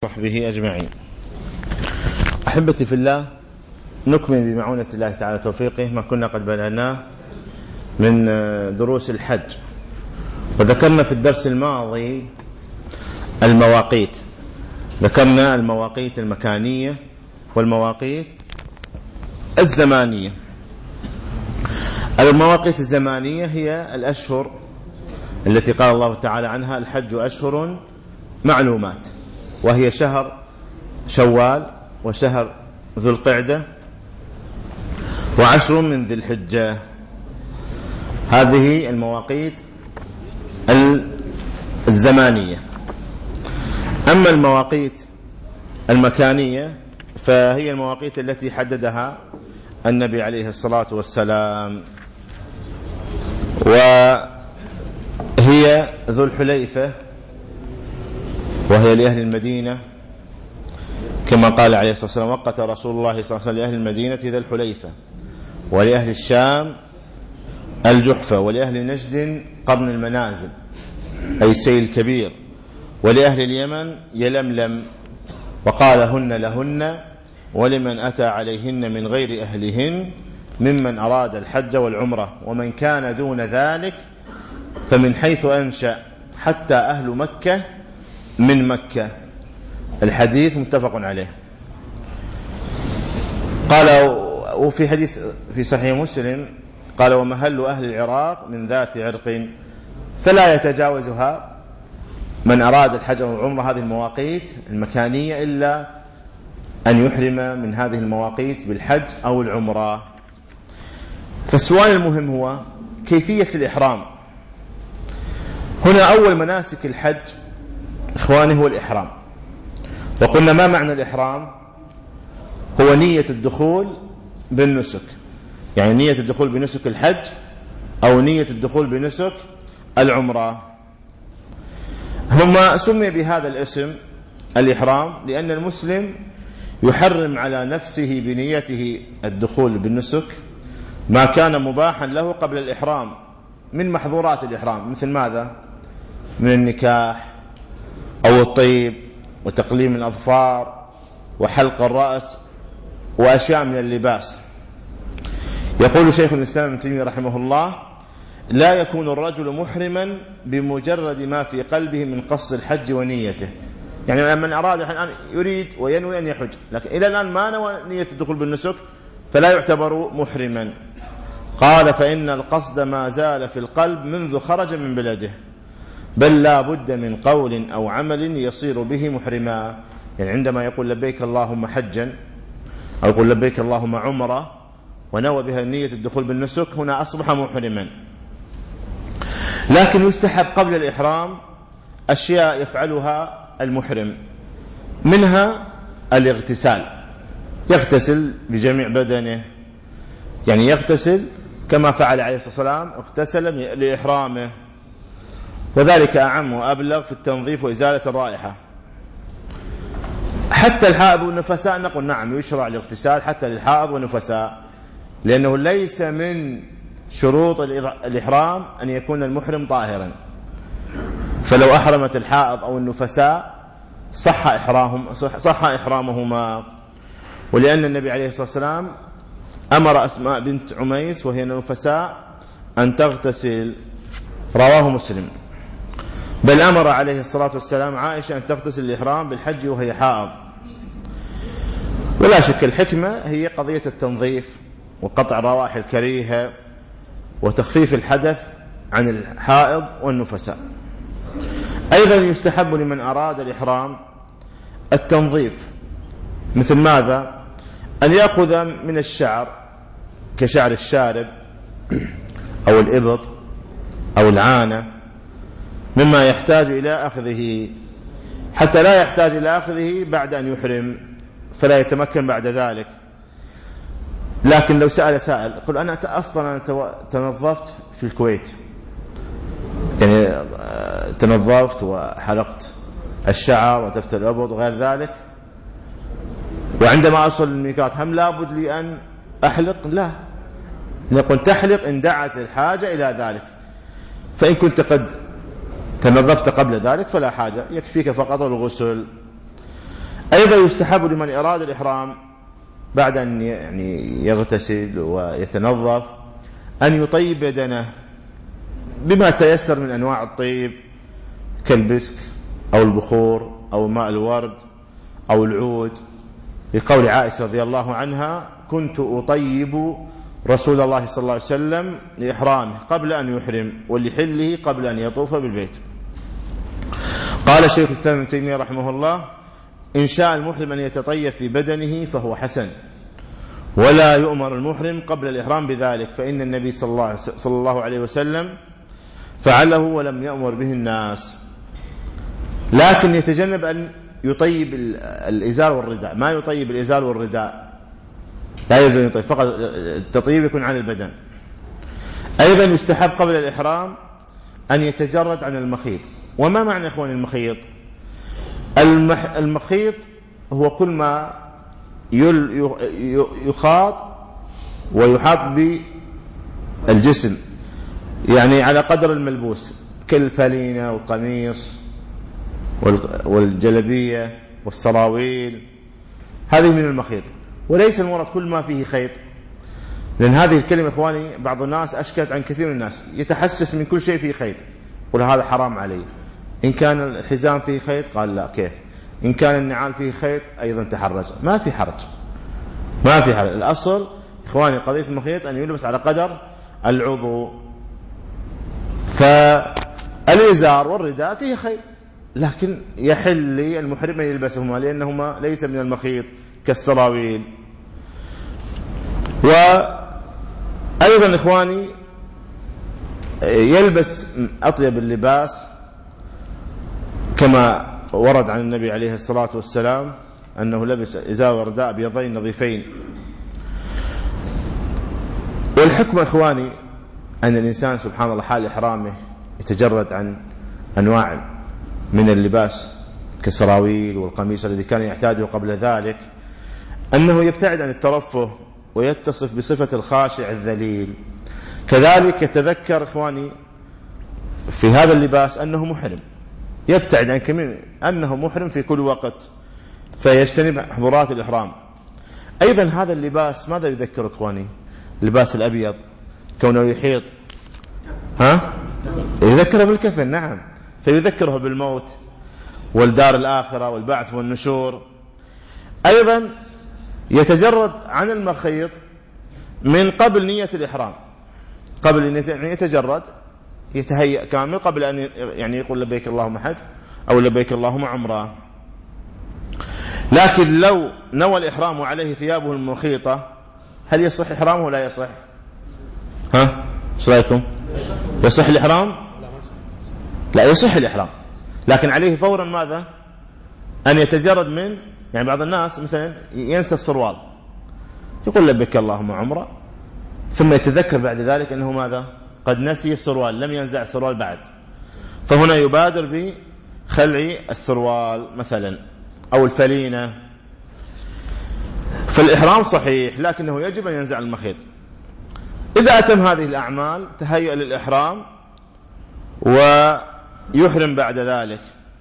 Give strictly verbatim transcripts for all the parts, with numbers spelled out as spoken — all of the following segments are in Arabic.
وصحبه أجمعين. أحبتي في الله، نكمل بمعونة الله تعالى توفيقه ما كنا قد بدأناه من دروس الحج، وذكرنا في الدرس الماضي المواقيت. ذكرنا المواقيت المكانية والمواقيت الزمانية. المواقيت الزمانية هي الأشهر التي قال الله تعالى عنها: الحج أشهر معلومات، وهي شهر شوال وشهر ذو القعدة وعشر من ذي الحجة. هذه المواقيت الزمانية. أما المواقيت المكانية فهي المواقيت التي حددها النبي عليه الصلاة والسلام، وهي ذو الحليفة، وهي لأهل المدينة، كما قال عليه الصلاة والسلام: وقت رسول الله صلى الله عليه وسلم لأهل المدينة ذا الحليفة، ولأهل الشام الجحفة، ولأهل نجد قرن المنازل أي السيل الكبير، ولأهل اليمن يلملم، وقال: هن لهن ولمن أتى عليهن من غير أهلهن ممن أراد الحج والعمرة، ومن كان دون ذلك فمن حيث أنشأ حتى أهل مكة من مكة. الحديث متفق عليه. قال وفي حديث في صحيح مسلم قال: ومهل أهل العراق من ذات عرق فلا يتجاوزها من أراد الحج والعمرة. هذه المواقيت المكانية إلا أن يحرم من هذه المواقيت بالحج أو العمرة. فالسؤال المهم هو كيفية الإحرام. هنا أول مناسك الحج إخواني هو الإحرام. وقلنا ما معنى الإحرام؟ هو نية الدخول بالنسك، يعني نية الدخول بنسك الحج أو نية الدخول بنسك العمرة. هما سمي بهذا الاسم الإحرام لأن المسلم يحرم على نفسه بنيته الدخول بالنسك ما كان مباحا له قبل الإحرام من محظورات الإحرام، مثل ماذا؟ من النكاح أو الطيب وتقليم الأظفار وحلق الرأس وأشياء من اللباس. يقول شيخ الإسلام ابن تيمية رحمه الله: لا يكون الرجل محرما بمجرد ما في قلبه من قصد الحج ونيته. يعني من أراد الآن يريد وينوي أن يحج لكن إلى الآن ما نوى نية الدخول بالنسك فلا يعتبر محرما. قال: فإن القصد ما زال في القلب منذ خرج من بلده، بل لا بد من قول أو عمل يصير به محرما. يعني عندما يقول لبيك اللهم حجا أو يقول لبيك اللهم عمرة ونوى بها نية الدخول بالنسك، هنا أصبح محرما. لكن يستحب قبل الإحرام أشياء يفعلها المحرم، منها الاغتسال، يغتسل بجميع بدنه، يعني يغتسل كما فعل عليه الصلاة والسلام، اغتسل لإحرامه، وذلك أعم وأبلغ في التنظيف وإزالة الرائحة. حتى الحائض والنفساء نقول نعم يشرع الاغتسال حتى للحائض والنفساء، لأنه ليس من شروط الإحرام أن يكون المحرم طاهرا، فلو أحرمت الحائض أو النفساء صح إحرامهم صح إحرامهما. ولأن النبي عليه الصلاة والسلام أمر أسماء بنت عميس وهي النفساء أن تغتسل، رواه مسلم. بل أمر عليه الصلاة والسلام عائشة أن تغتسل الإحرام بالحج وهي حائض. ولا شك الحكمة هي قضية التنظيف وقطع الروائح الكريهة وتخفيف الحدث عن الحائض والنفساء. أيضا يستحب لمن أراد الإحرام التنظيف، مثل ماذا؟ أن يأخذ من الشعر كشعر الشارب أو الإبط أو العانة مما يحتاج إلى أخذه، حتى لا يحتاج إلى أخذه بعد أن يحرم فلا يتمكن بعد ذلك. لكن لو سأل سائل قل: أنا أصلا تنظفت في الكويت، يعني تنظفت وحلقت الشعر وتفت الأبط وغير ذلك، وعندما أصل الميقات هم لابد لي أن أحلق؟ لا، نقول تحلق إن دعت الحاجة إلى ذلك. فإن كنت قد تنظفت قبل ذلك فلا حاجة، يكفيك فقط الغسل. أيضا يستحب لمن أراد الإحرام بعد أن يعني يغتسل ويتنظف أن يطيب بدنه بما تيسر من أنواع الطيب كالبسك أو البخور أو ماء الورد أو العود، لقول عائشة رضي الله عنها: كنت أطيب رسول الله صلى الله عليه وسلم لإحرامه قبل أن يحرم ولحله قبل أن يطوف بالبيت. قال الشيخ الإسلام ابن تيمية رحمه الله: إن شاء المحرم أن يتطيب في بدنه فهو حسن، ولا يؤمر المحرم قبل الإحرام بذلك، فإن النبي صلى الله عليه وسلم فعله ولم يأمر به الناس. لكن يتجنب أن يطيب الإزار والرداء، ما يطيب الإزار والرداء، لا يجوز أن يطيب، فقط التطيب يكون عن البدن. أيضا يستحب قبل الإحرام أن يتجرد عن المخيط. وما معنى إخواني المخيط؟ المح... المخيط هو كل ما يل... يخاط ويحاط بالجسم، يعني على قدر الملبوس، كالفلينة والقميص والجلبية والسراويل، هذه من المخيط، وليس المراد كل ما فيه خيط، لأن هذه الكلمة إخواني بعض الناس أشكلت عن كثير من الناس، يتحسس من كل شيء فيه خيط، يقول هذا حرام عليه. إن كان الحزام فيه خيط قال لا، كيف؟ إن كان النعال فيه خيط أيضا تحرج، ما في حرج، ما في حرج. الأصل إخواني قضية المخيط أن يلبس على قدر العضو، فالإزار والرداء فيه خيط، لكن يحل المحرم أن يلبسهما لأنهما ليس من المخيط كالسراويل. وأيضا إخواني يلبس أطيب اللباس كما ورد عن النبي عليه الصلاة والسلام أنه لبس إزار ورداء أبيضين نظيفين. والحكمة إخواني أن الإنسان سبحان الله حال إحرامه يتجرد عن أنواع من اللباس كالسراويل والقميص الذي كان يعتاده قبل ذلك، أنه يبتعد عن الترفه ويتصف بصفة الخاشع الذليل. كذلك يتذكر إخواني في هذا اللباس أنه محرم، يبتعد عن كمين أنه محرم في كل وقت، فيجتنب حضورات الإحرام. أيضا هذا اللباس ماذا يذكر إخواني؟ اللباس الأبيض كونه يحيط ها يذكره بالكفن، نعم، فيذكره بالموت والدار الآخرة والبعث والنشور. أيضا يتجرد عن المخيط من قبل نية الإحرام، قبل أن يتجرد يتهيأ كامل قبل أن يعني يقول لبيك اللهم حج أو لبيك اللهم عمره. لكن لو نوى الإحرام وعليه ثيابه المخيطة هل يصح إحرامه ولا يصح؟ ها ايش رايكم؟ يصح الإحرام؟ لا يصح الإحرام، لكن عليه فورا ماذا؟ أن يتجرد من، يعني بعض الناس مثلا ينسى السروال يقول لبيك اللهم عمره، ثم يتذكر بعد ذلك أنه ماذا؟ قد نسي السروال، لم ينزع السروال بعد، فهنا يبادر بخلع السروال مثلا أو الفلينة. فالإحرام صحيح لكنه يجب أن ينزع المخيط. إذا أتم هذه الأعمال تهيأ للإحرام ويحرم بعد ذلك.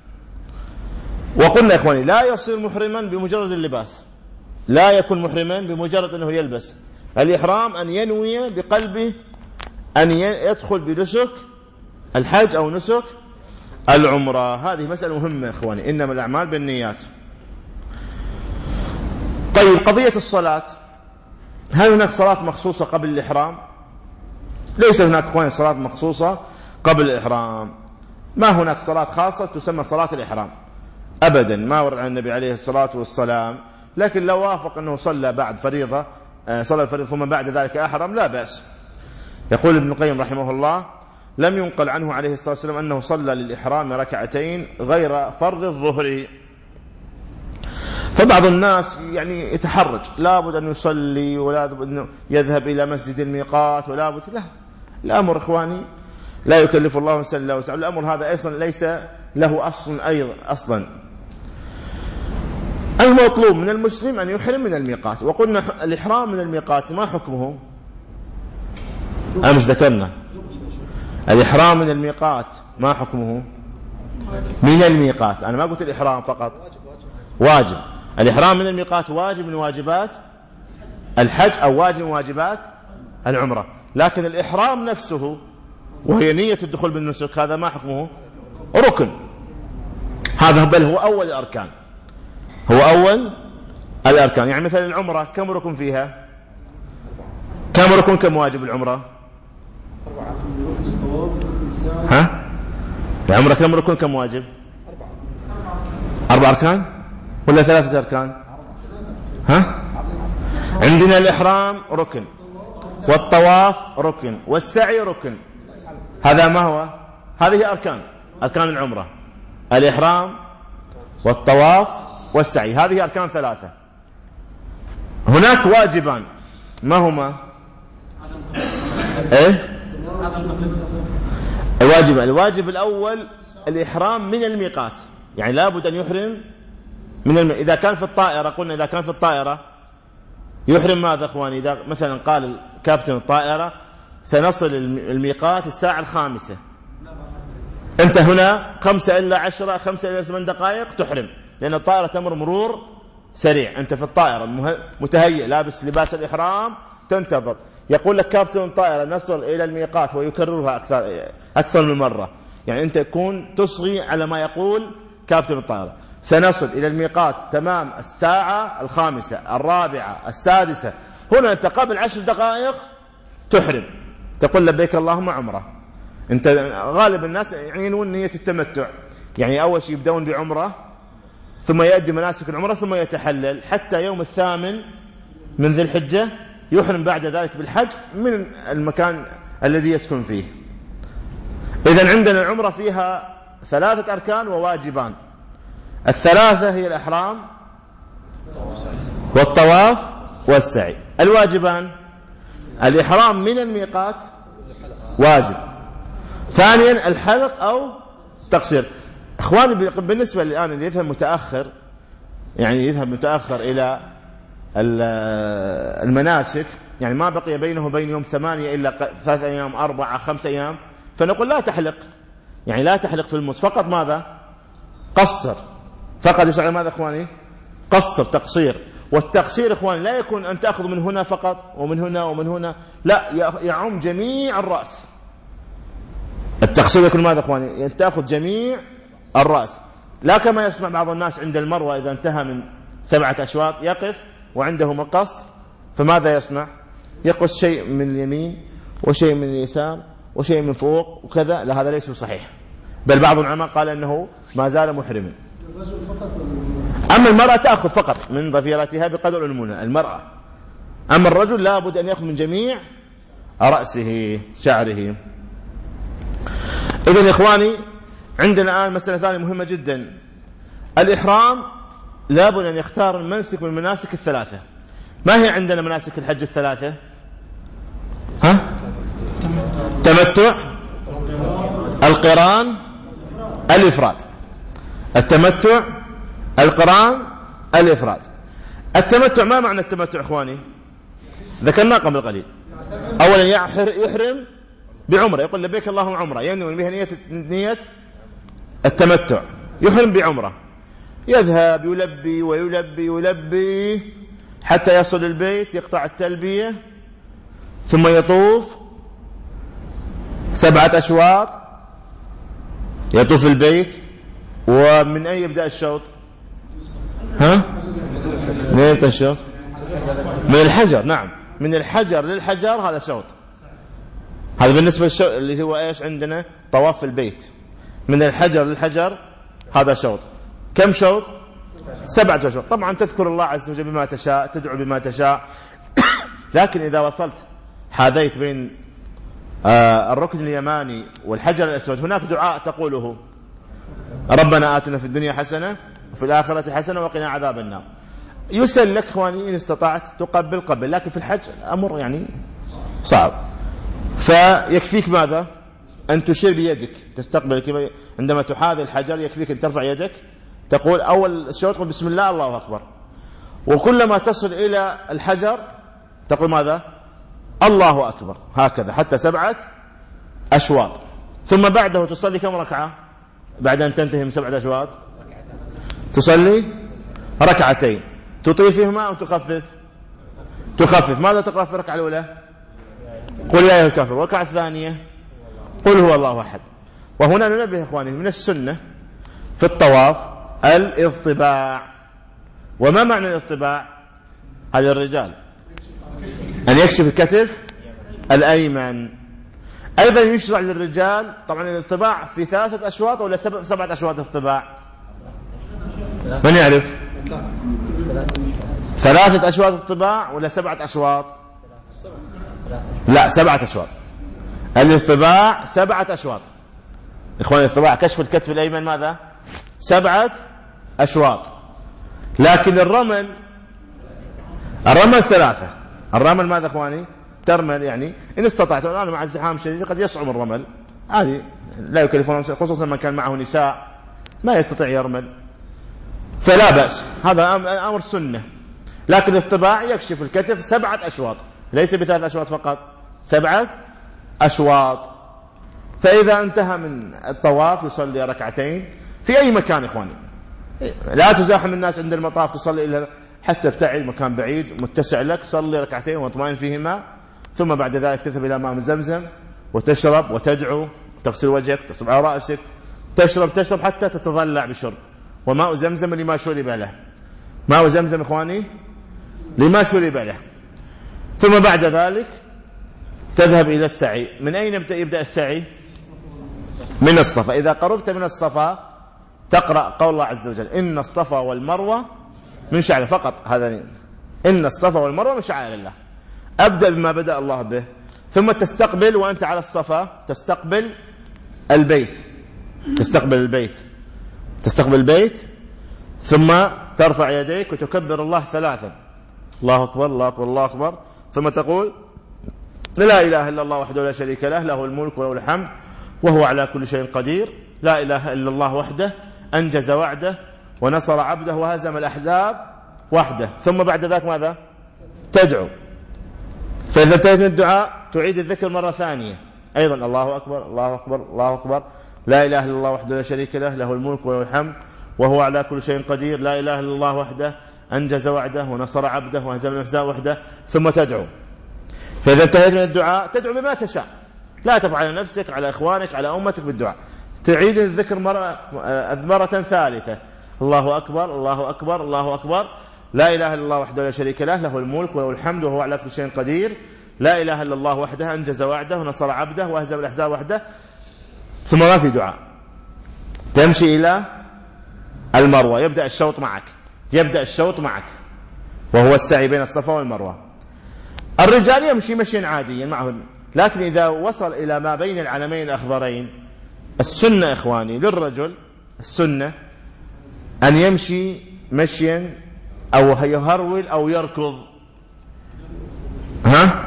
وقلنا يا إخواني لا يصير محرما بمجرد اللباس، لا يكون محرما بمجرد أنه يلبس. الإحرام أن ينوي بقلبه أن يدخل بنسك الحج أو نسك العمرة. هذه مسألة مهمة يا إخواني، إنما الأعمال بالنيات. طيب قضية الصلاة، هل هناك صلاة مخصوصة قبل الإحرام؟ ليس هناك إخواني صلاة مخصوصة قبل الإحرام، ما هناك صلاة خاصة تسمى صلاة الإحرام أبدا، ما ورد عن النبي عليه الصلاة والسلام. لكن لو وافق أنه صلى بعد فريضة، صلى الفريضة ثم بعد ذلك أحرم لا بأس. يقول ابن القيم رحمه الله: لم ينقل عنه عليه الصلاة والسلام أنه صلى للإحرام ركعتين غير فرض الظهر. فبعض الناس يعني يتحرج، لابد أن يصلي ولابد أن يذهب إلى مسجد الميقات ولابد، لا، الأمر إخواني لا يكلف الله نفسا إلا وسعها، الأمر هذا أصلا ليس له أصل أيضا أصلا. المطلوب من المسلم أن يحرم من الميقات. وقلنا الإحرام من الميقات ما حكمه؟ أمس ذكرنا الإحرام من الميقات ما حكمه؟ من الميقات. أنا ما قلت الإحرام فقط، واجب. الإحرام من الميقات واجب من واجبات الحج أو واجب من واجبات العمرة، لكن الإحرام نفسه وهي نية الدخول بالنسك هذا ما حكمه؟ ركن. هذا بل هو أول الأركان، هو أول الأركان. يعني مثلا العمرة كم ركن فيها؟ كم ركن كم واجب العمرة؟ ها؟ العمرة كم ركن كم واجب؟ أربع أركان ولا ثلاثة أركان؟ ها؟ عندنا الإحرام ركن، والطواف ركن، والسعي ركن. هذا ما هو؟ هذه أركان أركان العمرة: الإحرام والطواف والسعي، هذه أركان ثلاثة. هناك واجبان، ما هما؟ إيه؟ الواجب الواجب الأول الإحرام من الميقات، يعني لابد أن يحرم من الم... إذا كان في الطائرة، قلنا إذا كان في الطائرة يحرم ماذا أخواني؟ إذا مثلا قال كابتن الطائرة سنصل الميقات الساعة الخامسة، أنت هنا خمسة إلا عشرة خمسة إلا ثمان دقائق تحرم، لأن الطائرة تمر مرور سريع. أنت في الطائرة متهيئ لابس لباس الإحرام تنتظر، يقول لك كابتن الطائرة نصل إلى الميقات ويكررها أكثر أكثر من مرة، يعني أنت تكون تصغي على ما يقول كابتن الطائرة. سنصل إلى الميقات تمام الساعة الخامسة الرابعة السادسة، هنا أنت قبل عشر دقائق تحرم، تقول لبيك اللهم عمرة. أنت غالب الناس يعينون نية التمتع، يعني أول شيء يبدون بعمرة ثم يؤدي مناسك العمرة ثم يتحلل حتى يوم الثامن من ذي الحجة، يحرم بعد ذلك بالحج من المكان الذي يسكن فيه. إذن عندنا العمرة فيها ثلاثة أركان وواجبان. الثلاثة هي الإحرام والطواف والسعي. الواجبان: الإحرام من الميقات واجب، ثانيا الحلق أو تقصير. إخواني بالنسبة الآن اللي يذهب متأخر، يعني يذهب متأخر إلى المناسك، يعني ما بقي بينه وبين يوم ثمانية إلا ثلاثة أيام أربعة خمسة أيام، فنقول لا تحلق، يعني لا تحلق في الموس، فقط ماذا؟ قصر فقط. يسعى ماذا إخواني؟ قصر تقصير. والتقصير إخواني لا يكون أن تأخذ من هنا فقط ومن هنا ومن هنا، لا، يعم جميع الرأس. التقصير يكون ماذا إخواني؟ تأخذ جميع الرأس، لا كما يسمع بعض الناس عند المروة إذا انتهى من سبعة أشواط يقف وعنده مقص، فماذا يصنع؟ يقص شيء من اليمين وشيء من اليسار وشيء من فوق وكذا. لا، هذا ليس صحيح، بل بعض العلماء قال أنه ما زال محرما. أما المرأة تأخذ فقط من ضفيرتها بقدر المنى المرأة، أما الرجل لا بد أن يأخذ من جميع رأسه شعره. إذن إخواني عندنا الآن مسألة ثانية مهمة جدا: الإحرام لا بد أن يختار المنسك من المناسك الثلاثة. ما هي عندنا مناسك الحج الثلاثة؟ ها؟ التمتع، القران، الإفراد. التمتع، القران، الإفراد. التمتع، ما معنى التمتع إخواني؟ ذكرنا قبل قليل. أولا يحرم بعمرة، يقول لبيك اللهم عمرة، ينوي بها نية نية التمتع، يحرم بعمرة، يذهب يلبي ويلبي ويلبي حتى يصل البيت، يقطع التلبية ثم يطوف سبعة أشواط، يطوف البيت. ومن أي يبدأ الشوط؟ ها؟ من أي يبدأ الشوط؟ من الحجر. نعم، من الحجر للحجر هذا شوط. هذا بالنسبة للشوط اللي هو إيش عندنا؟ طواف البيت. من الحجر للحجر هذا شوط. كم شوط؟ سبعة أشواط. طبعا تذكر الله عز وجل بما تشاء، تدعو بما تشاء، لكن إذا وصلت حاذيت بين آه الركن اليماني والحجر الأسود هناك دعاء تقوله: ربنا آتنا في الدنيا حسنة وفي الآخرة حسنة وقنا عذاب النار. يسل لك إخواني إن استطعت تقبل قبل، لكن في الحج أمر يعني صعب، فيكفيك ماذا؟ أن تشير بيدك تستقبل. عندما تحاذي الحجر يكفيك أن ترفع يدك، تقول أول الشوط تقول بسم الله الله أكبر، وكلما تصل إلى الحجر تقول ماذا؟ الله أكبر، هكذا حتى سبعة أشواط. ثم بعده تصلي كم ركعة بعد أن تنتهي من سبعة أشواط؟ تصلي ركعتين. تطيل فيهما أو تخفف؟ تخفف. ماذا تقرأ في الركعة الأولى؟ قل يا أيها الكافرون. والركعة الثانية قل هو الله أحد. وهنا ننبه إخواني من السنة في الطواف الاضطباع. وما معنى الاضطباع؟ هذا الرجال أن يكشف الكتف الأيمن. أيضا يشرع للرجال طبعا الاضطباع في ثلاثة أشواط ولا سبعة أشواط اضطباع؟ من يعرف؟ ثلاثة أشواط اضطباع ولا سبعة أشواط؟ لا، سبعة أشواط. الاضطباع سبعة أشواط إخواني. الاضطباع كشف الكتف الأيمن ماذا؟ سبعة أشواط. لكن الرمل الرمل ثلاثة. الرمل ماذا إخواني؟ ترمل يعني إن استطعت. الآن مع الزحام الشديد قد يصعب الرمل، عادي لا يكلفون، خصوصا من كان معه نساء ما يستطيع يرمل فلا بأس، هذا أمر سنة. لكن الاضطباع يكشف الكتف سبعة أشواط، ليس بثلاث أشواط فقط، سبعة أشواط. فإذا انتهى من الطواف يصلي ركعتين في أي مكان إخواني. لا تزاحم الناس عند المطاف تصلي إلا حتى ابتعد مكان بعيد متسع لك، صلي ركعتين واطمئن فيهما، ثم بعد ذلك تذهب إلى ماء زمزم وتشرب وتدعو، تغسل وجهك، تصب على رأسك، تشرب تشرب حتى تتضلع بشرب. وماء زمزم لما شرب له، ماء زمزم إخواني لما شرب له. ثم بعد ذلك تذهب إلى السعي. من أين يبدأ السعي؟ من الصفا. إذا قربت من الصفا تقرأ قول الله عز وجل إن الصفا والمروة من شعائر فقط. هذا إن الصفا والمروة من شعائر الله. أبدأ بما بدأ الله به، ثم تستقبل وأنت على الصفا، تستقبل البيت، تستقبل البيت تستقبل البيت ثم ترفع يديك وتكبر الله ثلاثا، الله أكبر الله أكبر الله أكبر، ثم تقول لا إله إلا الله وحده لا شريك له، له الملك وله الحمد وهو على كل شيء قدير، لا إله إلا الله وحده أنجز وعده ونصر عبده وهزم الأحزاب وحده. ثم بعد ذلك ماذا؟ تدعو. فإذا انتهيت من الدعاء تعيد الذكر مرة ثانية أيضا، الله أكبر الله أكبر الله أكبر، لا إله إلا الله وحده لا شريك له، له الملك وله الحمد وهو على كل شيء قدير، لا إله إلا الله وحده أنجز وعده ونصر عبده وهزم الأحزاب وحده. ثم تدعو. فإذا انتهيت من الدعاء تدعو بما تشاء، لا تبع على نفسك على إخوانك على أمتك بالدعاء. تعيد الذكر مرة, مرة ثالثة، الله أكبر الله أكبر الله أكبر، لا إله إلا الله وحده لا شريك له، له الملك وله الحمد وهو على كل شيء قدير، لا إله إلا الله وحده أنجز وعده ونصر عبده وهزم الأحزاب وحده. ثم ما في دعاء، تمشي إلى المروة، يبدأ الشوط معك يبدأ الشوط معك وهو السعي بين الصفا والمروة. الرجال يمشي مشيا عاديا معه، لكن إذا وصل إلى ما بين العلمين الأخضرين السنة إخواني للرجل السنة أن يمشي مشيا أو يهرول أو يركض. ها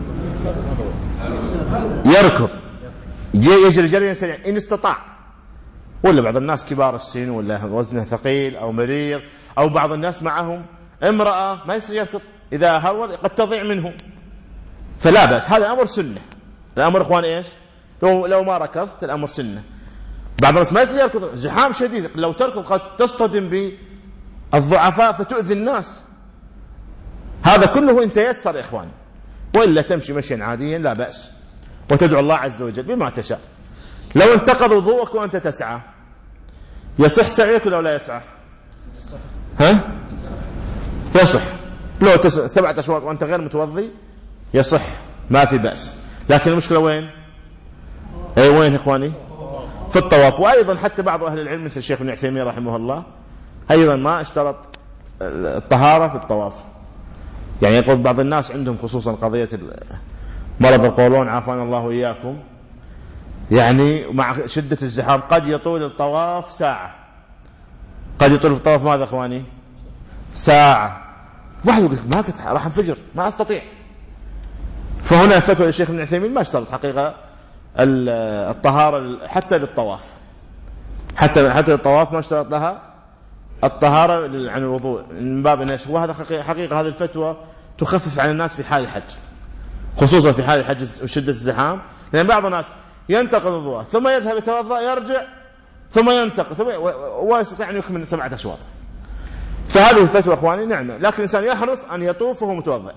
يركض يجري جريا سريعا إن استطاع، ولا بعض الناس كبار السن ولا وزنه ثقيل أو مريض أو بعض الناس معهم امرأة ما يستطيع يركض، إذا هرول قد تضيع منه فلا بأس، هذا أمر سنة. الأمر إخوان إيش؟ لو, لو ما ركضت الأمر سنة. بعض الناس ما يستطيع يركض، زحام شديد، لو تركض قد تصطدم بالضعفاء فتؤذي الناس، هذا كله إن تيسر إخواني. وإلا تمشي مشيا عاديا لا بأس، وتدعو الله عز وجل بما تشاء. لو انتقض وضوءك وأنت تسعى يصح سعيك ولا لا يصح؟ ها يصح. لو تس... سبعة أشواط وأنت غير متوضي يصح، ما في بأس. لكن المشكلة وين؟ أي وين إخواني؟ في الطواف. وأيضا حتى بعض أهل العلم مثل الشيخ ابن عثيمين رحمه الله أيضا ما اشترط الطهارة في الطواف. يعني يقول بعض الناس عندهم خصوصا قضية مرض القولون عافانا الله وإياكم، يعني مع شدة الزحام قد يطول الطواف ساعة، قد يطول في الطواف ماذا إخواني؟ ساعة. واحد يقول ما كنت راح انفجر ما أستطيع. فهنا فتوى للشيخ ابن عثيمين ما اشترط حقيقة الطهارة حتى للطواف، حتى حتى للطواف ما اشترط لها الطهارة عن الوضوء من باب النشر. وهذا حقيقة هذه الفتوى تخفف عن الناس في حال الحج، خصوصا في حال الحج وشدة الزحام، لأن بعض الناس ينتقض وضوءه ثم يذهب يتوضأ يرجع ثم ينتقض ثم ويستطيع أن يكمل سبعة أشواط. فهذه الفتوى أخواني نعمة، لكن الإنسان يحرص أن يطوف وهو متوضئ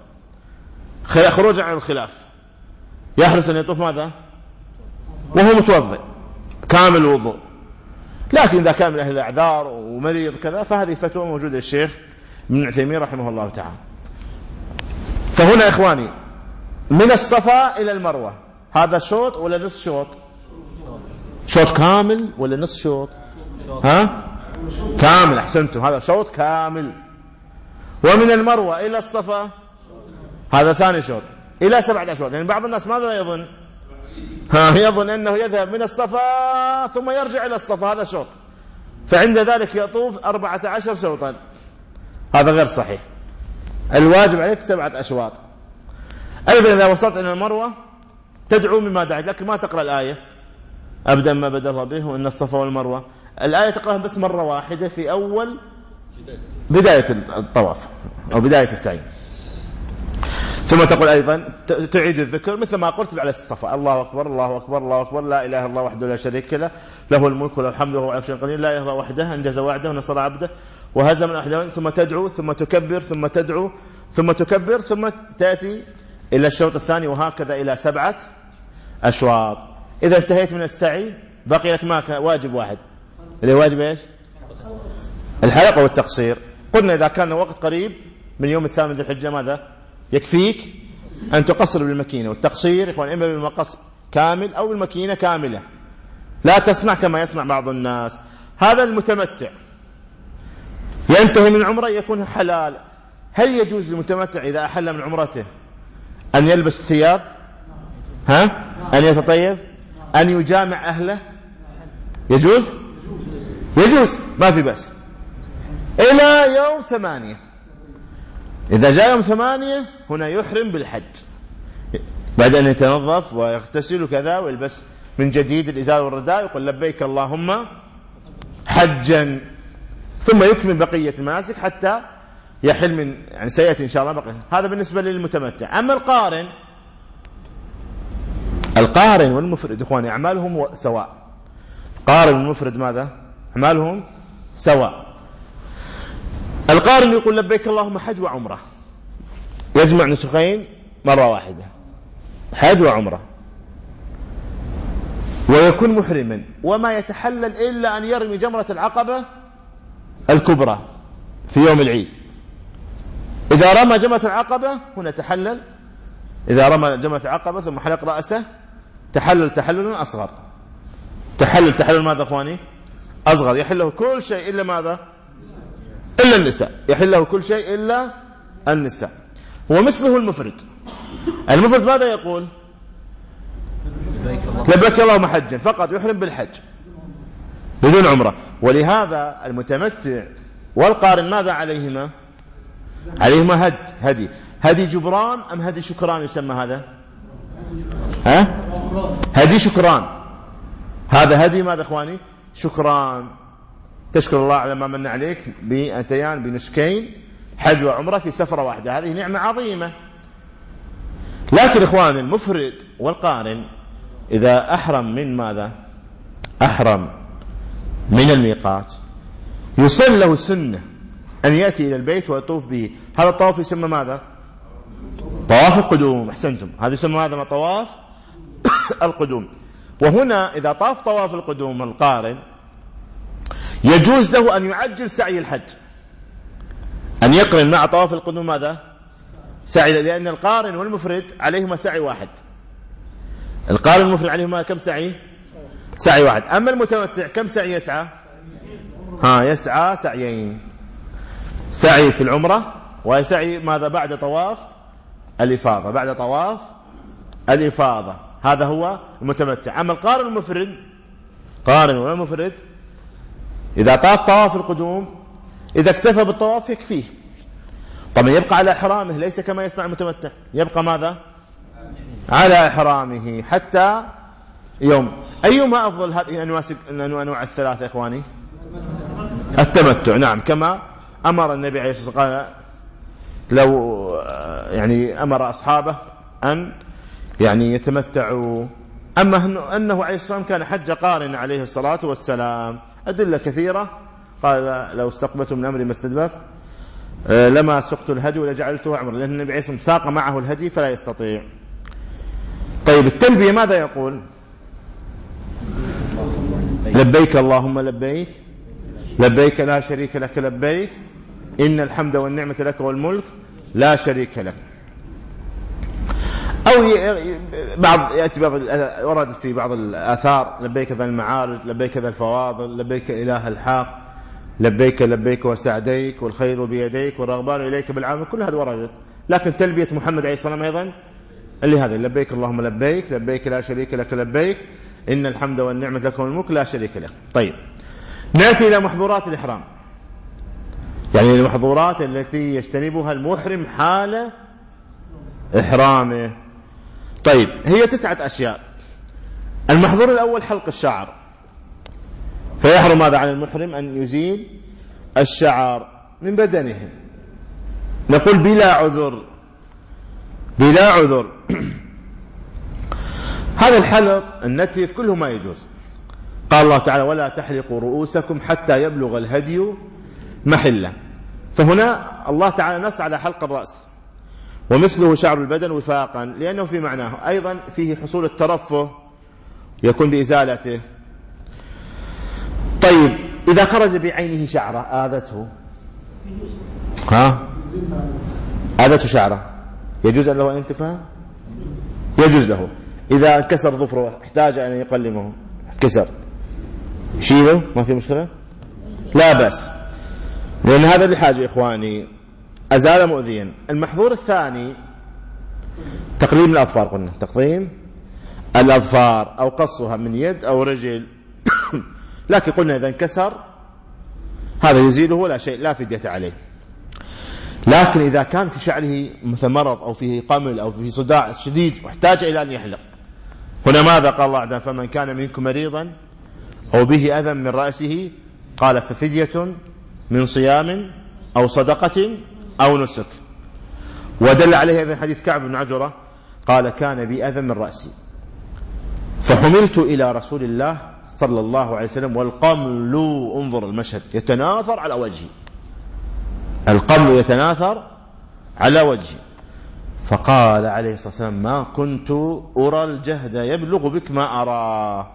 خروجا عن الخلاف، يحرص أن يطوف ماذا وهو متوضئ كامل الوضوء. لكن إذا كان من أهل الأعذار ومريض كذا فهذه فتوى موجودة الشيخ ابن عثيمين رحمه الله تعالى. فهنا إخواني من الصفا إلى المروة هذا شوط ولا نصف شوط؟ شوط كامل ولا نصف شوط؟ ها؟ كامل، أحسنتم، هذا شوط كامل. ومن المروة إلى الصفا هذا ثاني شوط إلى سبعة أشواط. يعني بعض الناس ماذا يظن؟ ها يظن أنه يذهب من الصفا ثم يرجع إلى الصفا، هذا شوط، فعند ذلك يطوف أربعة عشر شوطا. هذا غير صحيح، الواجب عليك سبعة أشواط. أيضا إذا وصلت إلى المروة تدعو مما دعيت، لكن ما تقرأ الآية أبدأ ما بدأ الله به وإن الصفا والمروة، الآية تقرأها بس مرة واحدة في أول بداية الطواف أو بداية السعي، ثم تقول أيضا تعيد الذكر مثل ما قلت على الصفا، الله أكبر الله أكبر الله أكبر لا إله إلا الله وحده لا شريك له له الملك وله الحمد وهو على كل شيء قدير لا إله إلا الله وحده أنجز وعده ونصر عبده وهزم الأحزاب، ثم تدعو ثم تكبر ثم تدعو ثم تكبر ثم تأتي إلى الشوط الثاني، وهكذا إلى سبعة أشواط. إذا انتهيت من السعي بقي لك ما واجب واحد اللي واجب إيش؟ الحلقة والتقصير. قلنا إذا كان وقت قريب من يوم الثامن ذي الحجة ماذا يكفيك؟ أن تقصر بالمكينة، والتقصير إخوان إما بالمقص كامل أو بالمكينة كاملة، لا تصنع كما يصنع بعض الناس. هذا المتمتع ينتهي من عمره يكون حلال. هل يجوز للمتمتع إذا أحل من عمرته أن يلبس ثياب؟ ها؟ أن يتطيب؟ أن يجامع أهله؟ يجوز؟ يجوز، ما في بس إلى يوم ثمانية. إذا جاء يوم ثمانية هنا يحرم بالحج بعد أن يتنظف ويغتسل وكذا ويلبس من جديد الإزار والرداء، يقول لبيك اللهم حجا، ثم يكمل بقية المناسك حتى يحل من يعني سيأتي إن شاء الله بقية. هذا بالنسبة للمتمتع. أما القارن، القارن والمفرد إخواني أعمالهم سواء. القارن والمفرد ماذا؟ أعمالهم سواء. القارن يقول لبيك اللهم حج وعمرة، يجمع نسخين مرة واحدة، حج وعمرة، ويكون محرما وما يتحلل إلا أن يرمي جمرة العقبة الكبرى في يوم العيد. إذا رمى جمرة العقبة هنا تحلل، إذا رمى جمرة العقبة ثم حلق رأسه تحلل تحللا أصغر. تحلل تحلل ماذا أخواني؟ أصغر، يحله كل شيء إلا ماذا؟ إلا النساء، يحله كل شيء إلا النساء. ومثله المفرد، المفرد ماذا يقول؟ لبيك اللهم حجا، فقط يحرم بالحج بدون عمرة. ولهذا المتمتع والقارن ماذا عليهما؟ عليهما هد هدي هدي جبران أم هدي شكران يسمى هذا؟ ها؟ هدي شكران. هذا هدي ماذا إخواني؟ شكران، تشكر الله على ما من عليك بأتيان بنسكين حج وعمرة في سفرة واحدة، هذه نعمة عظيمة. لكن إخوان المفرد والقارن إذا أحرم من ماذا؟ أحرم من الميقات يسن له سنة أن يأتي إلى البيت ويطوف به. هذا الطواف يسمى ماذا؟ طواف القدوم. أحسنتم، هذا يسمى ماذا؟ طواف القدوم. وهنا إذا طاف طواف القدوم القارن يجوز له أن يعجل سعي الحج، أن يقرن مع طواف القدوم ماذا؟ سعي، لأن القارن والمفرد عليهما سعي واحد. القارن والمفرد عليهما كم سعي؟ سعي واحد. أما المتمتع كم سعي يسعى؟ ها يسعى سعيين، سعي في العمرة وسعي ماذا؟ بعد طواف الإفاضة، بعد طواف الإفاضة. هذا هو المتمتع. أما القارن والمفرد، قارن والمفرد إذا طاف طواف القدوم إذا اكتفى بالطواف يكفيه. طبعا يبقى على إحرامه، ليس كما يصنع المتمتع، يبقى ماذا؟ على إحرامه حتى يوم. أيما أفضل هذه الأنواع الثلاثة إخواني؟ التمتع، نعم، كما أمر النبي عليه الصلاة والسلام، قال لو يعني أمر أصحابه أن يعني يتمتعوا. أما أنه عليه الصلاة والسلام كان حج قارن عليه الصلاة والسلام، أدلة كثيرة، قال لو استقبلتم من أمري ما استدبرت لما سقت الهدي ولجعلته عمرا، لأن النبي عليه الصلاة والسلام ساق معه الهدي فلا يستطيع. طيب التلبية ماذا يقول؟ لبيك اللهم لبيك لبيك لا شريك لك لبيك إن الحمد والنعمة لك والملك لا شريك لك. أو بعض يأتي بعض ورد في بعض الآثار لبيك ذا المعارج لبيك ذا الفواضل لبيك إله الحق لبيك لبيك وسعديك والخير بيديك والرغبان إليك بالعام، كل هذا وردت. لكن تلبية محمد عليه الصلاة والسلام أيضا اللي هذا لبيك اللهم لبيك لبيك لا شريك لك لبيك إن الحمد والنعمة لك والملك لا شريك لك. طيب نأتي إلى محظورات الإحرام، يعني المحظورات التي يجتنبها المحرم حال إحرامه. طيب هي تسعة أشياء. المحظور الأول حلق الشعر، فيحرم ماذا على المحرم؟ أن يزيل الشعر من بدنه. نقول بلا عذر، بلا عذر. هذا الحلق النتف كله ما يجوز. قال الله تعالى ولا تحلقوا رؤوسكم حتى يبلغ الهدي محله، فهنا الله تعالى نص على حلق الرأس، ومثله شعر البدن وفاقا لأنه في معناه أيضا فيه حصول الترفه يكون بإزالته. طيب إذا خرج بعينه شعرة آذته، ها آذته شعرة يجوز له أن ينتفها؟ يجوز له. إذا انكسر ظفره احتاج أن يقلمه، كسر شيله ما في مشكلة، لا بأس، لأن هذا بحاجة إخواني أزال مؤذيا. المحظور الثاني تقليم الأظفار، قلنا تقليم الأظفار أو قصها من يد أو رجل لكن قلنا إذا انكسر هذا يزيله ولا شيء، لا فدية عليه. لكن إذا كان في شعره مثل مرض أو فيه قمل أو فيه صداع شديد واحتاج إلى أن يحلق، هنا ماذا قال الله عز وجل؟ فمن كان منكم مريضا أو به أذى من رأسه قال ففدية من صيام أو صدقة أو نسك. ودل عليه هذا حديث كعب بن عجرة قال كان بي أذى من رأسي فحملت إلى رسول الله صلى الله عليه وسلم والقمل، انظر المشهد، يتناثر على وجهي، القمل يتناثر على وجهي، فقال عليه الصلاة والسلام ما كنت أرى الجهد يبلغ بك ما أرى.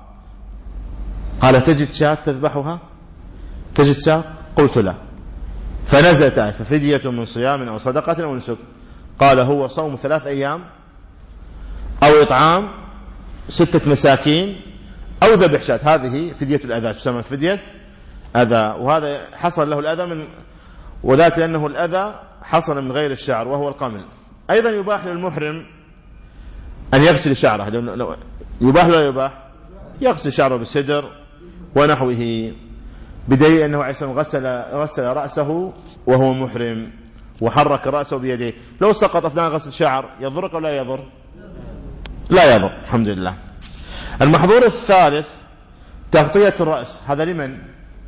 قال تجد شاة تذبحها؟ تجد شاة؟ قلت لا. فنزلت آية ففدية من صيام أو صدقة أو نسك. قال هو صوم ثلاث أيام أو إطعام ستة مساكين أو ذبح شاة، هذه فدية الأذى، تسمى فدية أذى. وهذا حصل له الأذى من وذاك لأنه الأذى حصل من غير الشعر وهو القمل. أيضا يباح للمحرم أن يغسل شعره، يباح لا يباح؟ يغسل شعره بالسدر ونحوه، بدليل أنه عليه الصلاة والسلام غسل, غسل رأسه وهو محرم وحرك رأسه بيديه. لو سقط أثناء غسل شعر يضرك أو لا يضر؟ لا يضر الحمد لله. المحظور الثالث تغطية الرأس، هذا لمن؟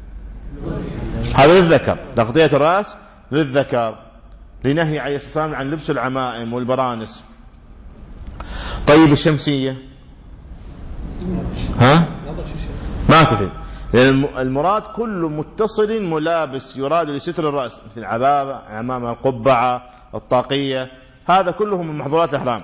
هذا للذكر، تغطية الرأس للذكر لنهي عليه الصلاة والسلام عن لبس العمائم والبرانس. طيب الشمسية ها ما تفيد، لأن المراد كل متصل ملابس يراد لستر الرأس مثل العبابة، عمامة، القبعة، الطاقية، هذا كله من محظورات الإحرام.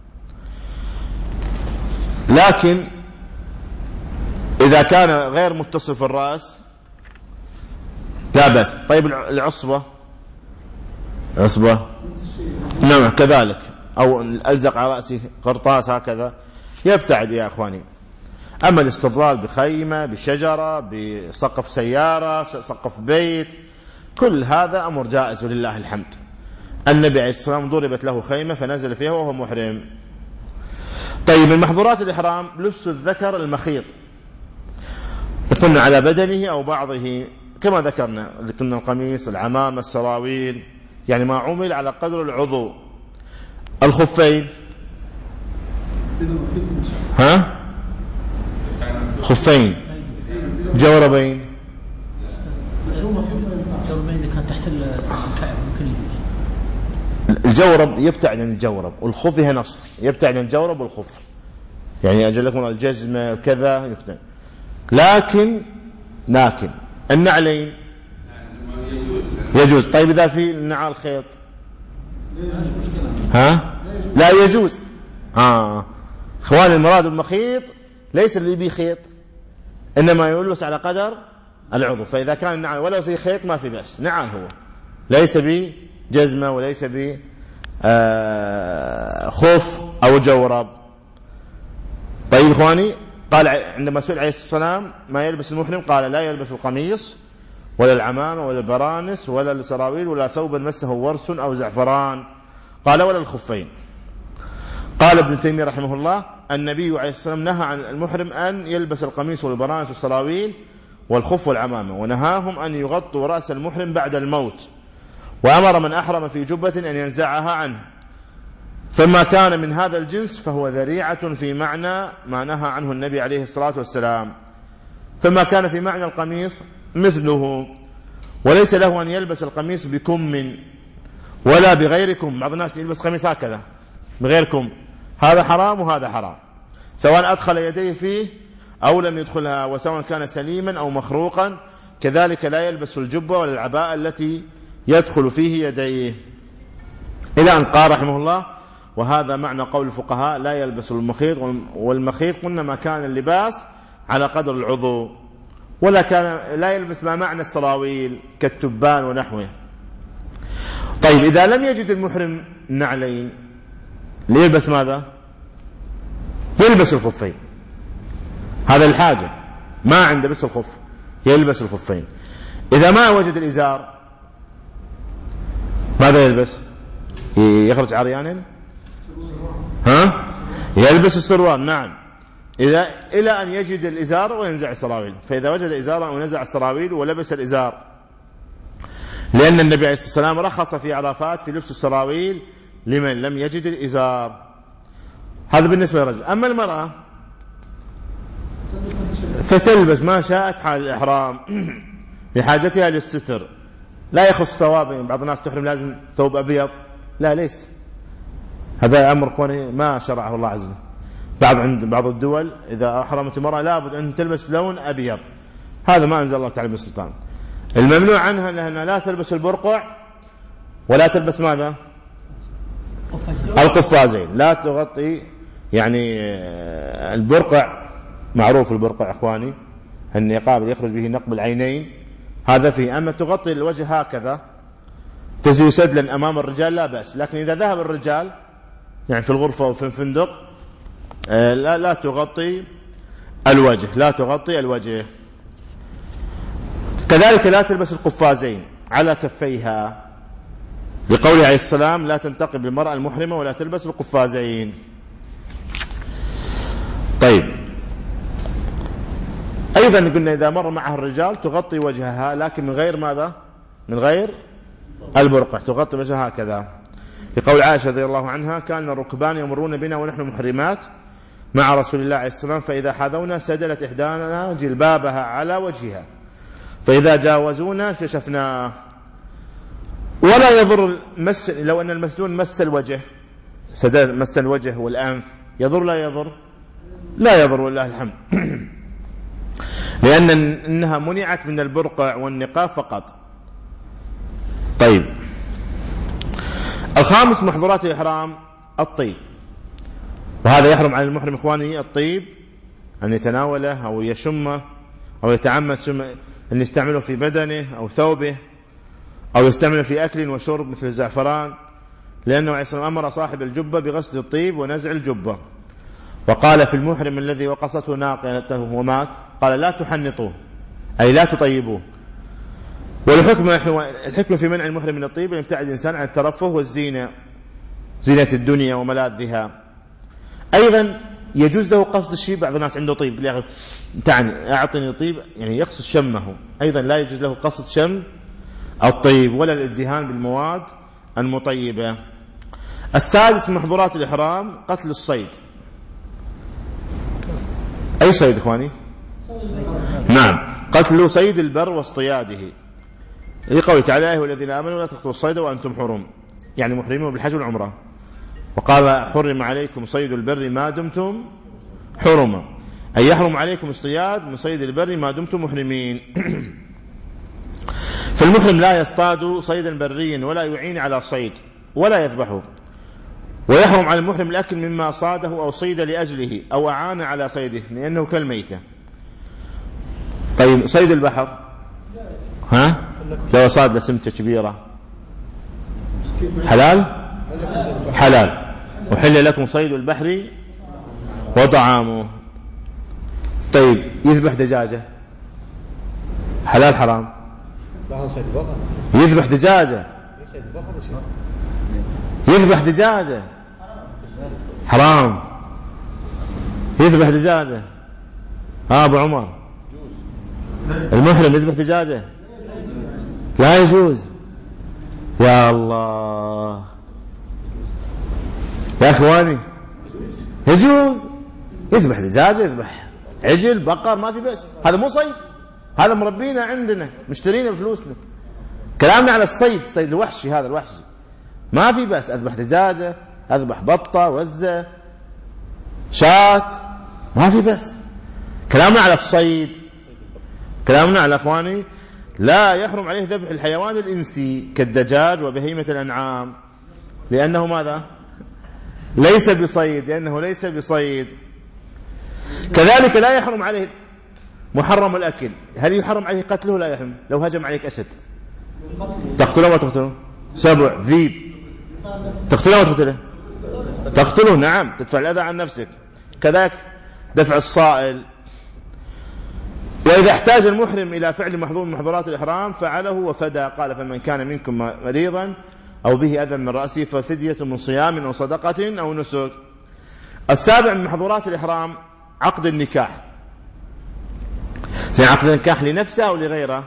لكن إذا كان غير متصل في الرأس لا بأس. طيب العصبة، عصبة نعم كذلك، أو ألزق على رأسي قرطاس هكذا يبتعد يا أخواني. أما الاستظلال بخيمة، بشجرة، بسقف سيارة، سقف بيت، كل هذا أمر جائز ولله الحمد. النبي عليه الصلاة والسلام ضربت له خيمة فنزل فيها وهو محرم. طيب من محظورات الإحرام لبس الذكر المخيط، يكون على بدنه أو بعضه كما ذكرنا، لكن القميص، العمامة، السراويل، يعني ما عمل على قدر العضو. الخفين ها خفين، جوربين، الجورب يبتعد عن الجورب والخف بها نص، يبتعد عن الجورب والخف، يعني أجل لكم الجزمة كذا يختن. لكن لكن النعلين يجوز. طيب إذا في نعال خيط ها لا يجوز. آه إخواني المراد المخيط ليس اللي بيه خيط، إنما يلبس على قدر العضو. فإذا كان النعال ولا في خيط ما في بأس، نعال هو ليس بجزمة وليس ب خوف أو جورب. طيب إخواني، قال عندما سئل عليه السلام ما يلبس المحرم قال لا يلبس القميص ولا العمامة ولا البرانس ولا السراويل ولا ثوبا مسه ورس أو زعفران، قال ولا الخفين. قال ابن تيمية رحمه الله النبي عليه السلام نهى عن المحرم أن يلبس القميص والبرانس والسراويل والخف والعمامة، ونهاهم أن يغطوا رأس المحرم بعد الموت، وأمر من أحرم في جبة أن ينزعها عنه، فما كان من هذا الجنس فهو ذريعة في معنى ما نهى عنه النبي عليه الصلاة والسلام. فما كان في معنى القميص مثله، وليس له أن يلبس القميص بكم ولا بغير كم. بعض الناس يلبس قميص هكذا بغير كم، هذا حرام وهذا حرام، سواء أدخل يديه فيه أو لم يدخلها، وسواء كان سليما أو مخروقا. كذلك لا يلبس الجبة ولا العباءة التي يدخل فيه يديه، إلى أن قال رحمه الله وهذا معنى قول الفقهاء لا يلبس المخيط. والمخيط قلنا ما كان اللباس على قدر العضو، ولا كان لا يلبس ما معنى السراويل كالتبان ونحوه. طيب إذا لم يجد المحرم نعلين ليلبس ماذا؟ يلبس الخفين، هذا الحاجة، ما عنده بس الخف يلبس الخفين. إذا ما وجد الإزار ماذا يلبس؟ يخرج عريانا؟ ها؟ يلبس السروال. نعم، إذا إلى أن يجد الإزار وينزع السراويل. فإذا وجد إزارا ونزع السراويل ولبس الإزار، لأن النبي عليه الصلاة والسلام رخص في عرفات في لبس السراويل لمن لم يجد الإزار. هذا بالنسبة للرجل. أما المرأة فتلبس ما شاءت حال الإحرام لحاجتها للستر، لا يخص ثواب. بعض الناس تحرم لازم ثوب أبيض، لا ليس، هذا أمر إخواني ما شرعه الله عز وجل. بعض عند بعض الدول إذا أحرمت المرأة لابد أن تلبس لون أبيض، هذا ما أنزل الله تعالى بالسلطان. الممنوع عنها أنها لا تلبس البرقع ولا تلبس ماذا؟ القفازين، لا تغطي. يعني البرقع معروف، البرقع إخواني النقاب اللي يخرج به نقب العينين هذا فيه. أما تغطي الوجه هكذا تزي سدلا أمام الرجال لا بأس، لكن إذا ذهب الرجال يعني في الغرفة أو في الفندق لا, لا تغطي الوجه، لا تغطي الوجه. كذلك لا تلبس القفازين على كفيها، لقوله عليه السلام لا تنتقب المرأة المحرمة ولا تلبس القفازين. طيب أيضا قلنا إذا مر معها الرجال تغطي وجهها، لكن من غير ماذا؟ من غير البرقع، تغطي وجهها هكذا، لقول عائشة رضي الله عنها كان الركبان يمرون بنا ونحن محرمات مع رسول الله عليه السلام، فإذا حاذونا سدلت إحدانا جلبابها على وجهها، فإذا جاوزونا كشفنا. ولا يضر مس، لو أن المسدون مس الوجه، سدل مس الوجه والأنف، يضر لا يضر؟ لا يضر والله الحمد لأن إنها منعت من البرقع والنقاب فقط. طيب الخامس محظورات الإحرام الطيب، وهذا يحرم على المحرم إخواني الطيب أن يتناوله أو يشمه أو يتعمد أن يستعمله في بدنه أو ثوبه أو يستعمله في أكل وشرب مثل الزعفران، لأنه عليه الصلاة والسلام أمر صاحب الجبة بغسل الطيب ونزع الجبة. وقال في المحرم الذي وقصته ناقته ومات قال لا تحنطوه، أي لا تطيبوه. والحكم الحكم في منع المحرم من الطيب أن يبتعد الإنسان عن الترفه والزينة، زينة الدنيا وملاذها. أيضا يجوز له قصد الشيء، بعض الناس عنده طيب تعني أعطني طيب يعني يقصد شمه، أيضا لا يجوز له قصد شم الطيب ولا الادهان بالمواد المطيبة. السادس من محظورات الإحرام قتل الصيد. أي صيد إخواني؟ نعم، قتل صيد البر واصطياده، لقوله تعالى والذين آمنوا لا تقتلوا الصيد وأنتم حرم، يعني محرمون بالحج والعمرة. وقال حرم عليكم صيد البر ما دمتم حرما، أي يحرم عليكم اصطياد من صيد البر ما دمتم محرمين. فالمحرم لا يصطاد صيدا بريا ولا يعين على صيد ولا يذبحه، ويحرم على المحرم الأكل مما صاده أو صيد لأجله أو أعان على صيده لأنه كالميتة. طيب صيد البحر ها لو صاد لسمكة كبيرة حلال؟ حلال. وحل لكم صيد البحر وطعامه. طيب يذبح دجاجة حلال حرام؟ يذبح دجاجة يذبح دجاجة حرام. يذبح دجاجة ها أبو عمر المحرم يذبح دجاجة لا يجوز. يا الله يا أخواني يجوز يذبح دجاجة يذبح عجل بقر ما في بأس، هذا مو صيد، هذا مربينا عندنا مشترينا بفلوسنا. كلامنا على الصيد، الصيد الوحشي هذا الوحشي ما في بأس. أذبح دجاجة أذبح بطة وزة شات ما في بأس. كلامنا على الصيد، كلامنا على أخواني لا يحرم عليه ذبح الحيوان الإنسي كالدجاج وبهيمة الأنعام لأنه ماذا؟ ليس بصيد، لأنه ليس بصيد. كذلك لا يحرم عليه محرم الأكل. هل يحرم عليه قتله؟ لا يحرم. لو هجم عليك أسد تقتله ما تقتله؟ سبع ذيب تقتله ما تقتله؟ تقتله نعم، تدفع الأذى عن نفسك. كذلك دفع الصائل. وإذا احتاج المحرم إلى فعل محظور من محظورات الإحرام فعله وفدى. قال فمن كان منكم مريضا أو به أذى من رأسه ففدية من صيام أو صدقة أو نسك. السابع من محظورات الإحرام عقد النكاح. زي عقد النكاح لنفسه أو لغيره؟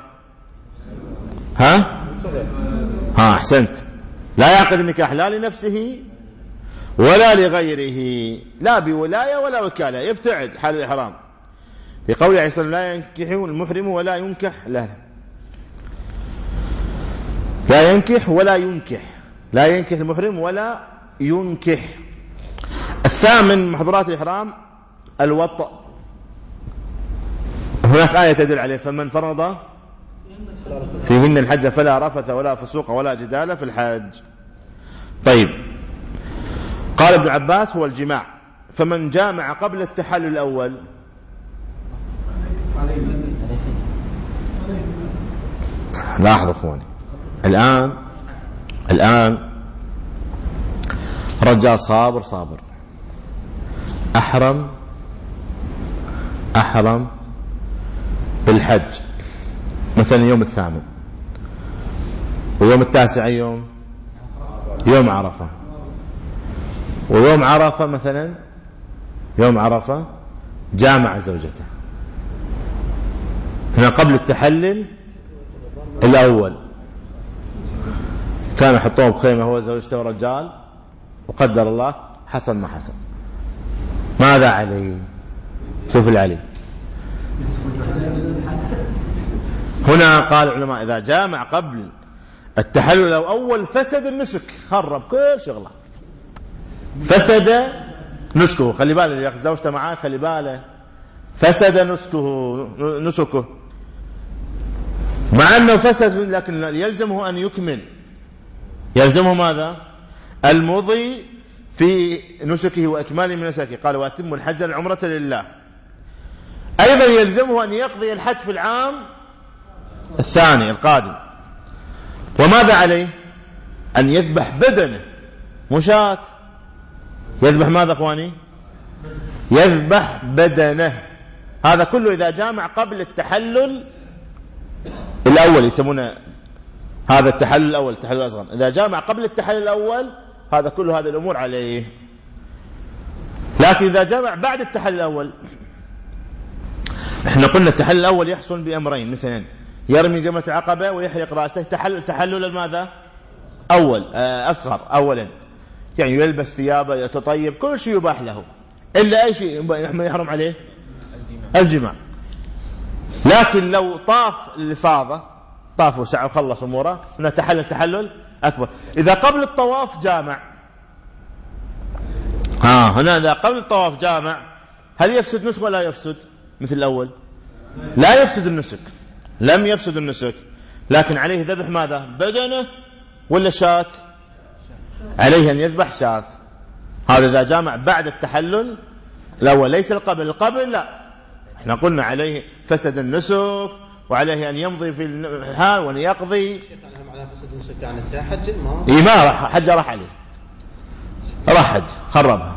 ها ها أحسنت. لا يعقد النكاح لا لنفسه ولا لغيره، لا بولاية ولا وكالة، يبتعد حال الإحرام لقول عليه الصلاة والسلام لا ينكح المحرم ولا ينكح له. لا ينكح ولا ينكح، لا ينكح المحرم ولا ينكح. الثامن محظورات الإحرام الوطء. هناك آية تدل عليه فمن فرض فيهن الحج فلا رفث ولا فسوق ولا جدال في الحج. طيب قال ابن عباس هو الجماع. فمن جامع قبل التحلل الأول لاحظوا اخواني الآن الآن رجال صابر صابر أحرم أحرم بالحج مثلا يوم الثامن ويوم التاسع يوم يوم عرفة، ويوم عرفة مثلا يوم عرفة جامع زوجته هنا قبل التحلل الأول، كان يحطوه بخيمة هو زوجته ورجال وقدر الله حصل ما حصل، ماذا عليه؟ شوف العلي هنا قال العلماء إذا جامع قبل التحلل الأول فسد النسك، خرب كل شغله، فسد نسكه. خلي باله اللي ياخذ زوجته معاه خلي باله فسد نسكه نسكه مع أنه فسد، لكن يلزمه أن يكمل، يلزمه ماذا؟ المضي في نسكه وإكمال من نسكه. قال وأتم الحج العمرة لله. أيضا يلزمه أن يقضي الحج في العام الثاني القادم. وماذا عليه؟ أن يذبح بدنه مشاة، يذبح ماذا أخواني؟ يذبح بدنه. هذا كله إذا جامع قبل التحلل الأول، يسمونه هذا التحلل الأول التحلل الأصغر. إذا جامع قبل التحلل الأول هذا كله هذه الأمور عليه. لكن إذا جامع بعد التحلل الأول، احنا قلنا التحلل الأول يحصل بأمرين مثلا يرمي جمرة العقبة ويحرق رأسه، تحلل تحلل ماذا؟ أول أصغر أولا، يعني يلبس ثيابه يتطيب كل شيء يباح له إلا أي شيء يحرم عليه الجماع. لكن لو طاف الإفاضة طاف وسعى وخلص أموره هنا تحلل تحلل أكبر. إذا قبل الطواف جامع، ها هنا إذا قبل الطواف جامع هل يفسد نسك ولا يفسد مثل الأول؟ لا يفسد النسك، لم يفسد النسك، لكن عليه ذبح ماذا؟ بدنه ولا شاة؟ عليه أن يذبح شاة. هذا إذا جامع بعد التحلل الأول، ليس القبل. القبل لا، احنا قلنا عليه فسد النسك وعليه أن يمضي في الحال وأن يقضي. شيخ على فسد النسك يعني انتهى حج ما إيه ما راح حج، راح عليه راح حج خربها.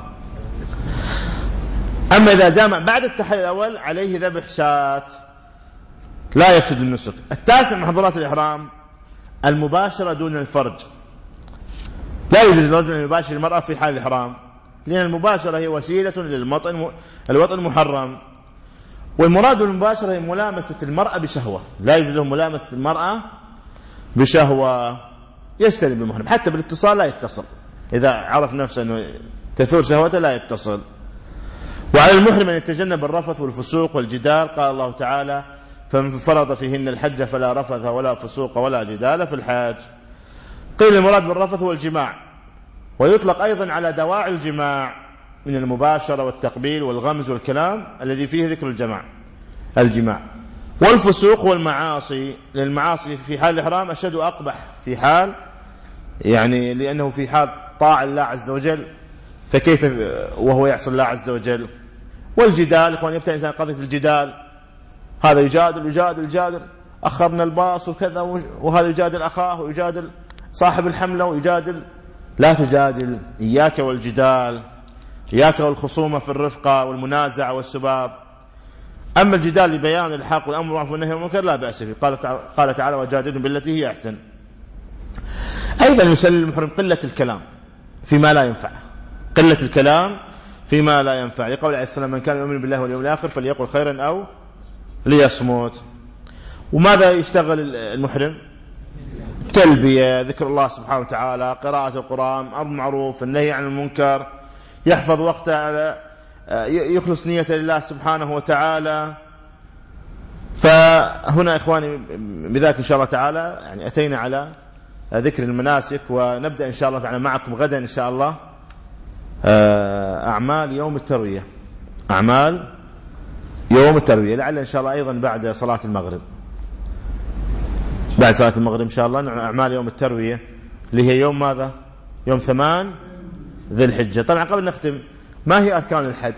أما إذا جامع بعد التحلل الأول عليه ذبح شاة لا يفسد النسك. التاسع محظورات الإحرام المباشرة دون الفرج. لا يجوز للرجل أن يباشر المرأة في حال الإحرام، لأن المباشرة هي وسيلة للوطن الوطن المحرم، والمراد بالمباشرة هي ملامسة المرأة بشهوة. لا يجوز له ملامسة المرأة بشهوة، يجتنب المحرم. حتى بالاتصال لا يتصل، إذا عرف نفسه أنه تثور شهوته لا يتصل. وعلى المحرم أن يتجنب الرفث والفسوق والجدال. قال الله تعالى فمن فرض فيهن الحج فلا رفث ولا فسوق ولا جدال في الحج. قيل المراد بالرفث هو الجماع، ويطلق أيضا على دواعي الجماع من المباشرة والتقبيل والغمز والكلام الذي فيه ذكر الجماع الجماع. والفسوق والمعاصي، للمعاصي في حال الإحرام أشد أقبح، في حال يعني لأنه في حال طاعة الله عز وجل، فكيف وهو يعصي الله عز وجل. والجدال إخوان، يبتدئ إنسان قضية الجدال، هذا يجادل يجادل يجادل أخرنا الباص وكذا، وهذا يجادل أخاه ويجادل صاحب الحملة ويجادل. لا تجادل، إياك والجدال، إياك والخصومة في الرفقة والمنازعة والسباب. أما الجدال لبيان الحق والأمر بالمعروف والنهي عن المنكر لا بأس به. قال تعالى وجادلهم بالتي هي أحسن. أيضا يسلم المحرم قلة الكلام فيما لا ينفع، قلة الكلام فيما لا ينفع، لقول عليه السلام من كان يؤمن بالله واليوم الآخر فليقل خيرا أو ليصمت. وماذا يشتغل المحرم؟ تلبية، ذكر الله سبحانه وتعالى، قراءة القرآن، أمر بالمعروف، النهي عن المنكر، يحفظ وقته على يخلص نية لله سبحانه وتعالى. فهنا إخواني بذلك إن شاء الله تعالى يعني أتينا على ذكر المناسك، ونبدأ إن شاء الله تعالى معكم غدا إن شاء الله أعمال يوم التروية، أعمال يوم التروية، لعل إن شاء الله أيضا بعد صلاة المغرب، بعد صلاة المغرب إن شاء الله أعمال يوم التروية اللي هي يوم ماذا؟ يوم ثمان ذي الحجة. طبعا قبل نختم، ما هي أركان الحج؟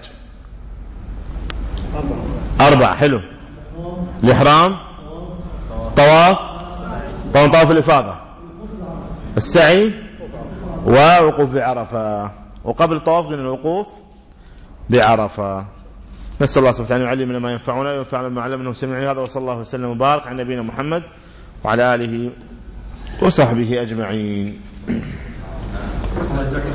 أربعة. حلو. الإحرام، طواف، طواف طواف الإفاضة، السعي، ووقوف بعرفة. وقبل الطواف قلنا الوقوف بعرفة. نسأل الله سبحانه وتعالى يعلمنا ما ينفعنا وينفعنا بما علمنا وسمعنا. هذا وصلى الله وسلم وبارك على نبينا محمد وعلى آله وصحبه أجمعين.